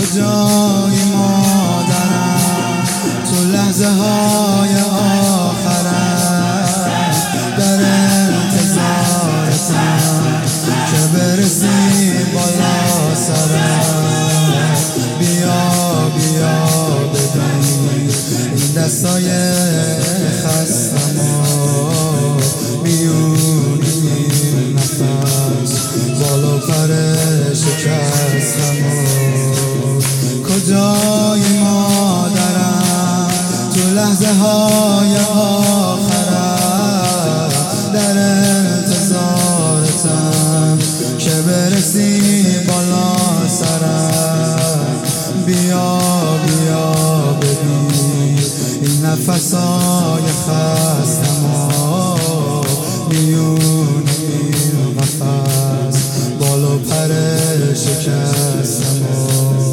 کجایی مادرم تو لحظه های آخرم، در انتظارتم که برسی بالا سرم. بیا بیا ببین این دستای خستمو، میون این نفس بالا پر شکستمو. کجایی مادرم تو لحظه های آخرم، در انتظارتم که برسی بالا سرم. بیا بیا ببین این نفسای خستمو، میون این قفس بالا پر شکستمو.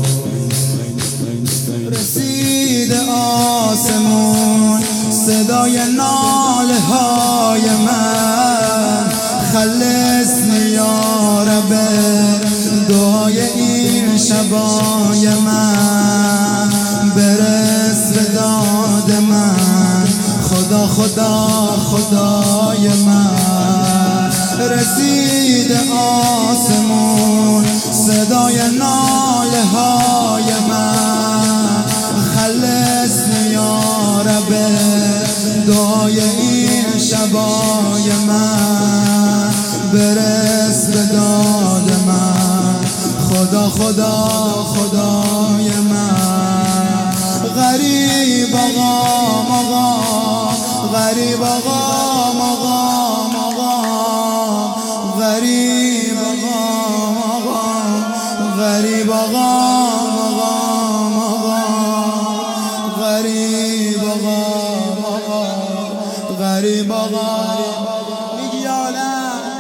رسید آسمون صدای ناله های من، خلصنی یا رب دعای این شبای من. برس به داد من خدا خدا خدای من. رسید آسمون صدای ناله های من، خلصنی یا رب دعای این شبای من. برس به داد من خدا خدا خدای من. غریب آقام آقام، غریب آقام آقام آقام، غریب آقام آقام، غریب آقام آقام آقام، غریب آقام آقام، غریب آقام میگی یا نه؟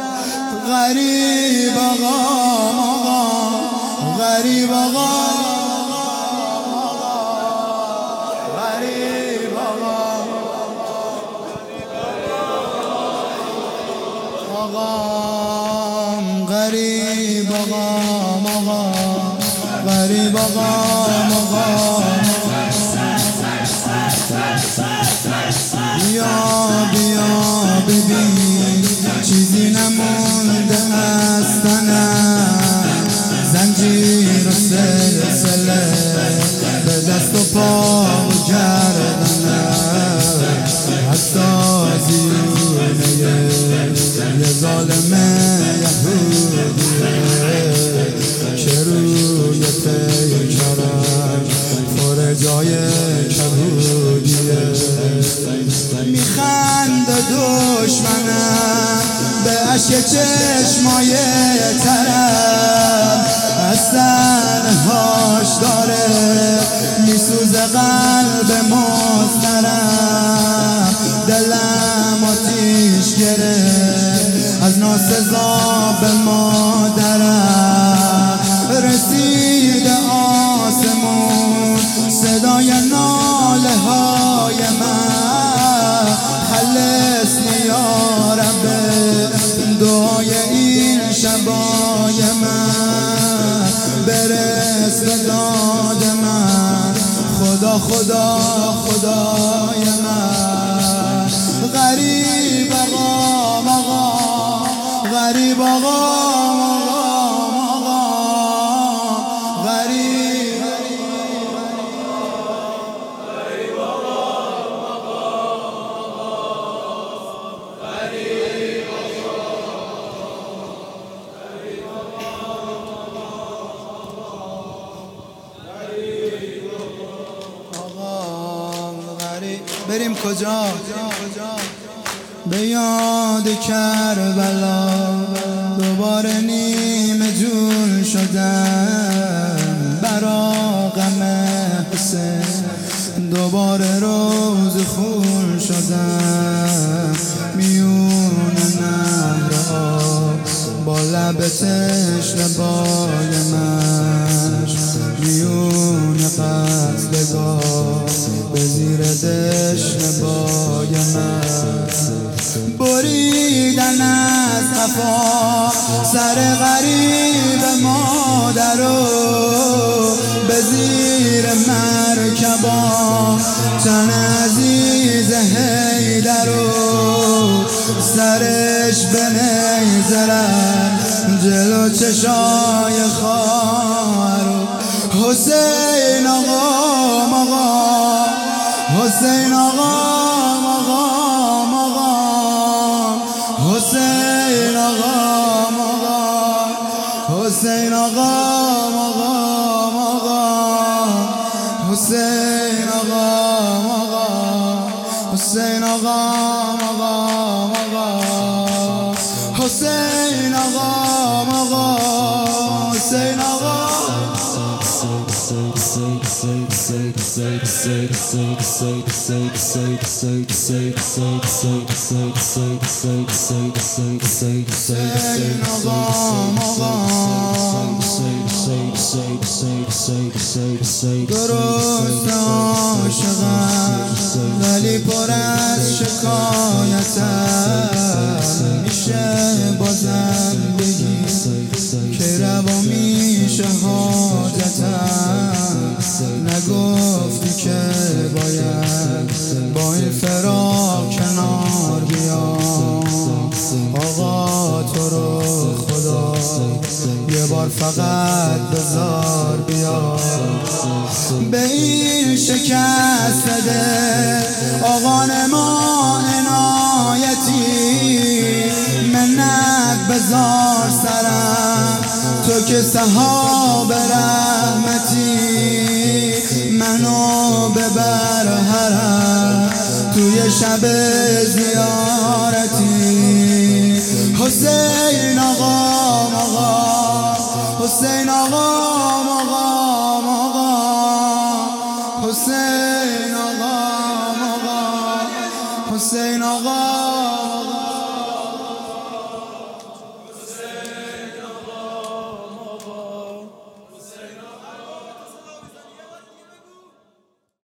غریب آقام آقام، غریب آقام، غریب آقام آقام، غریب آقام آقام، غریب آقام آقام. بیا بیا ببین چیزی نمونده از تنم، زنجیر و سلسله به دست و پا و گردنم. حتی زیونه یه ظالم یهودیه که روی پیکرش پر جای کبودیه. میخنده دشمنم به اشک چشمای طرف، از تنهاش داره میسوزه قلب مضطرب. دلم آتیش گرفت از ناسزا به مادرم. رسید آسمون صدای ناله های من، خلصنی یا رب دعای این شبای من. برس به داد من خدا خدا خدای من. غریب آقام آقام، غریب آقام آقام آقام، غریب غریب آقام آقام، غریب آقام، غریب. بریم کجا؟ به یاد کربلا دوباره نیمه جون شدم، برا غم حسین دوباره روز خون شدم. میون نهر آب با لب تشنه بال من، میون قتلگاه به زیر دشنه بای من. بریدن از قفا سر غریب مادر رو به زیر مرکبا تن عزیز حیدر و سرش به نیزرن جلو چشای خار حسین آقا مقام حسین آقا مقام مقام حسین آقا مقام حسین آقا مقام مقام حسین آقا مقام حسین آقا مقام مقام حسین آقا مقام حسین آقا درست عاشقم ولی پر از شکایتم میشه بازم بگی که روا میشه حاجتم نگفتی که باید با این فراق کنار بیام آقا تو رو خدا یه بار فقط بذار بیا به این شکست ده آقا ما عنایتی منت بذار سرم تو که صحاب رحمتی منو ببر حرم توی شب زیارتی حسین آقا مقام حسین آقا مقام مقام حسین آقا مقام حسین آقا